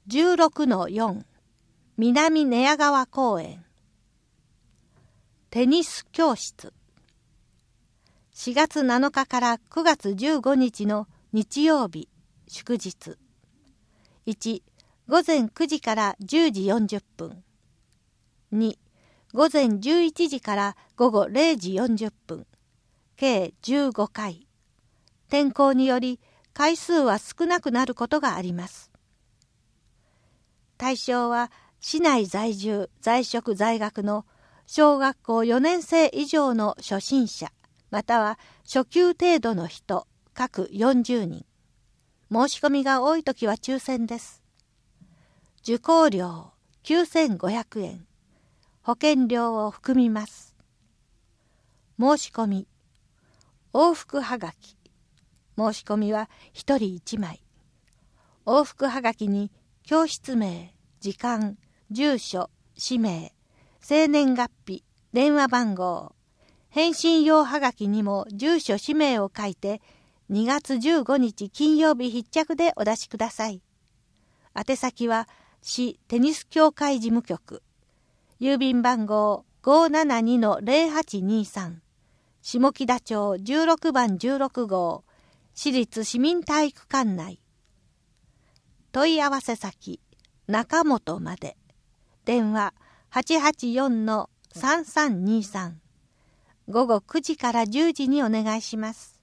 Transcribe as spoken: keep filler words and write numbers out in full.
じゅうろくのよん 南寝屋川公園。テニス教室。しがつなのかからくがつじゅうごにちの日曜日、祝日。いち、午前くじからじゅうじよんじゅっぷん。に、午前じゅういちじからごごれいじよんじゅっぷん。計じゅうごかい。天候により回数は少なくなることがあります。対象は市内在住、在職、在学の小学校よねんせい以上の初心者、または初級程度の人、各よんじゅうにん。申し込みが多いときは抽選です。受講料きゅうせんごひゃくえん。保険料を含みます。申し込み。往復はがき。申し込みはひとりいちまい。往復はがきに教室名、時間、住所、氏名、生年月日、電話番号。返信用はがきにも住所氏名を書いてにがつじゅうごにち金曜日必着でお出しください。宛先は市テニス協会事務局。郵便番号 ごーななにのぜろはちにさん。下北町じゅうろくばんじゅうろくごう。市立市民体育館内。問い合わせ先、中本まで。電話 はちはちよんのさんさんにさん。午後くじからじゅうじにお願いします。